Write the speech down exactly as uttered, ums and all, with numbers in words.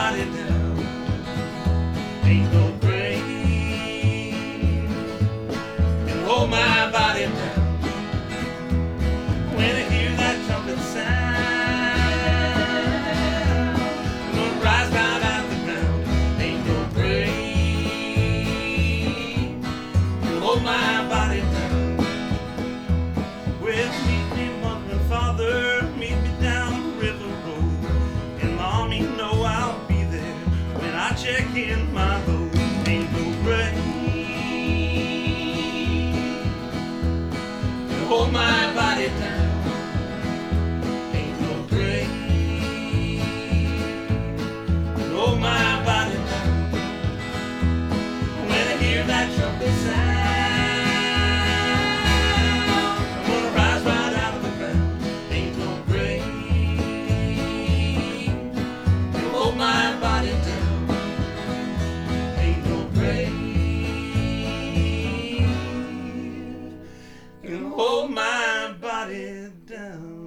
body down. Ain't no grave can hold my body down. When I hear that trumpet sound, I'm gonna rise right out of the ground. Ain't no grave can hold my body down. Well, meet me, mother and father, meet me down the river road. And mommy know I'll be there when I check in my load. Ain't no grave can hold my body down. Ain't no grave can hold my body down. When I hear that trumpet sound, I'm gonna rise right out of the ground. Ain't no grave can hold my body down. Ain't no grave can hold my body down.